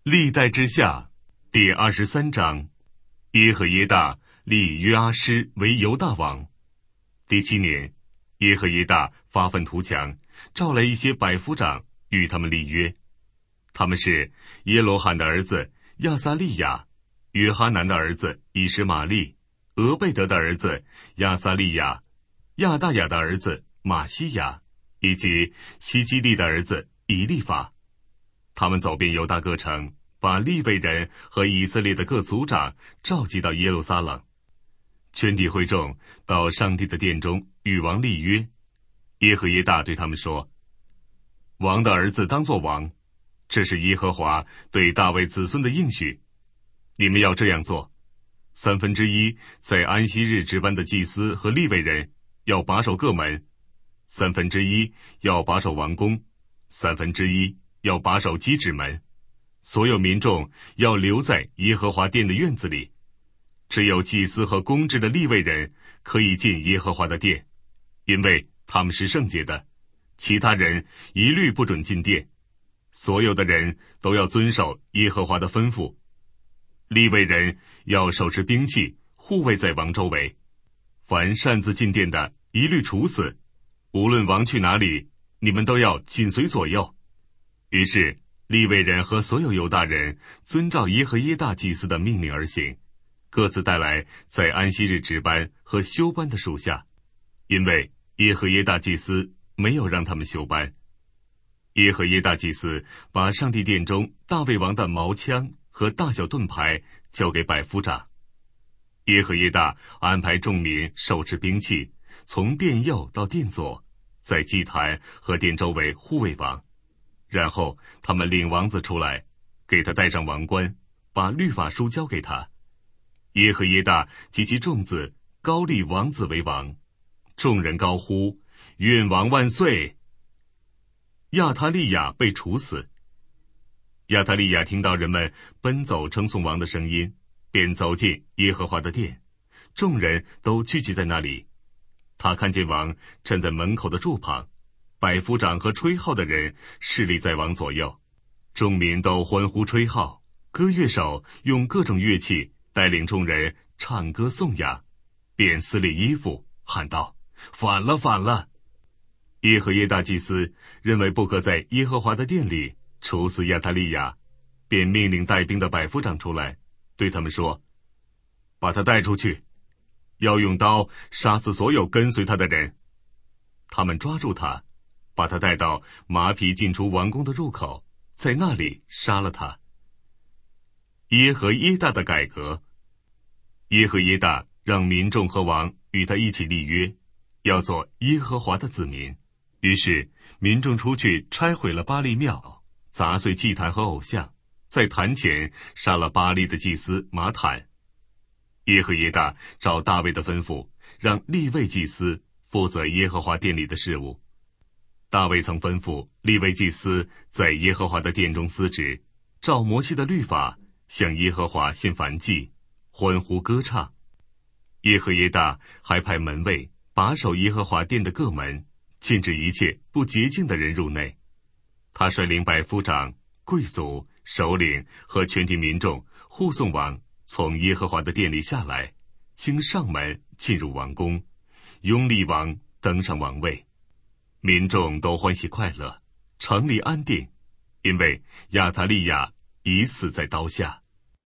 历代之下第23章，耶和耶大立约阿施为犹大王。第7年，耶和耶大发愤图强，召来一些百夫长与他们立约。他们是耶罗罕的儿子亚撒利亚、约哈南的儿子以实玛利、俄贝德的儿子亚撒利亚、亚大雅的儿子马西亚，以及希基利的儿子以利法。他们走遍犹大各城，把利未人和以色列的各族长召集到耶路撒冷。全体会众到上帝的殿中与王立约。耶和耶大对他们说：王的儿子当作王，这是耶和华对大卫子孙的应许。你们要这样做：1/3在安息日值班的祭司和利未人要把守各门，1/3要把守王宫，1/3要把守基址门。所有民众要留在耶和华殿的院子里，只有祭司和公职的利未人可以进耶和华的殿，因为他们是圣洁的，其他人一律不准进殿。所有的人都要遵守耶和华的吩咐。利未人要手持兵器，护卫在王周围。凡擅自进殿的，一律处死。无论王去哪里，你们都要紧随左右。于是利未人和所有犹大人遵照耶和耶大祭司的命令而行，各自带来在安息日值班和休班的属下，因为耶和耶大祭司没有让他们休班。耶和耶大祭司把上帝殿中大卫王的矛枪和大小盾牌交给百夫长。耶和耶大安排众民手持兵器，从殿右到殿左，在祭坛和殿周围护卫王。然后他们领王子出来，给他戴上王冠，把律法书交给他。耶和耶大及其众子高立王子为王，众人高呼：愿王万岁！亚他利亚被处死。亚他利亚听到人们奔走称颂王的声音，便走进耶和华的殿，众人都聚集在那里。他看见王站在门口的柱旁，百夫长和吹号的人侍立在王左右，众民都欢呼吹号，歌乐手用各种乐器带领众人唱歌颂扬，便撕裂衣服，喊道：反了，反了！耶和耶大祭司认为不可在耶和华的殿里处死亚他利亚，便命令带兵的百夫长出来，对他们说：把他带出去，要用刀杀死所有跟随他的人。他们抓住他，把他带到马匹进出王宫的入口，在那里杀了他。耶和耶大的改革。耶和耶大让民众和王与他一起立约，要做耶和华的子民。于是民众出去拆毁了巴力庙，砸碎祭坛和偶像，在坛前杀了巴力的祭司马坦。耶和耶大照大卫的吩咐，让利未祭司负责耶和华殿里的事务。大卫曾吩咐利未祭司在耶和华的殿中司职，照摩西的律法向耶和华献燔祭，欢呼歌唱。耶和耶大还派门卫把守耶和华殿的各门，禁止一切不洁净的人入内。他率领百夫长、贵族、首领和全体民众护送王从耶和华的殿里下来，经上门进入王宫，拥立王登上王位。民众都欢喜快乐，城里安定，因为亚他利亚已死在刀下。